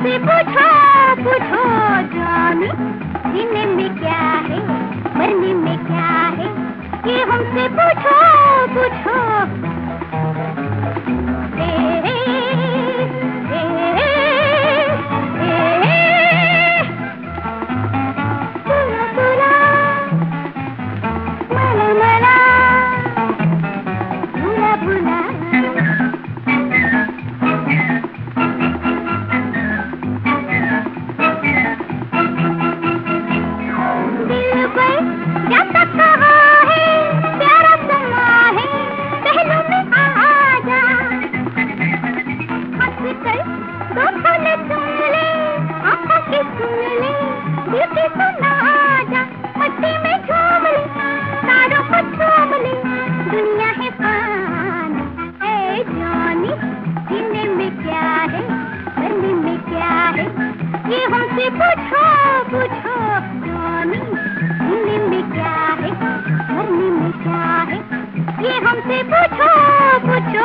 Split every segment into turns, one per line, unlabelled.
हमसे पूछो पूछो जाने, जीने में क्या है मरने में क्या है, ये हमसे पूछो पूछो। दुनिया है पानी है जानी, जीने में क्या है मरने में क्या है, ये हमसे पूछो पूछो जानी, जीने में क्या है मरने में क्या है, ये हमसे पूछो पूछो।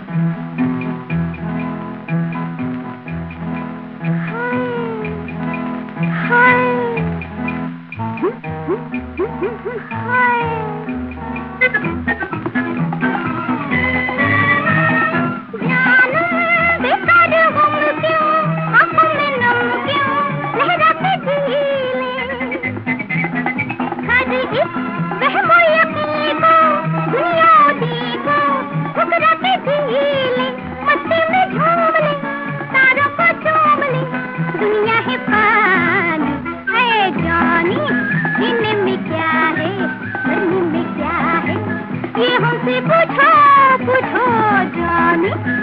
दुनिया है पानी है जानी, जीने में क्या है मरने में क्या है, ये हमसे पूछो पूछो जानी।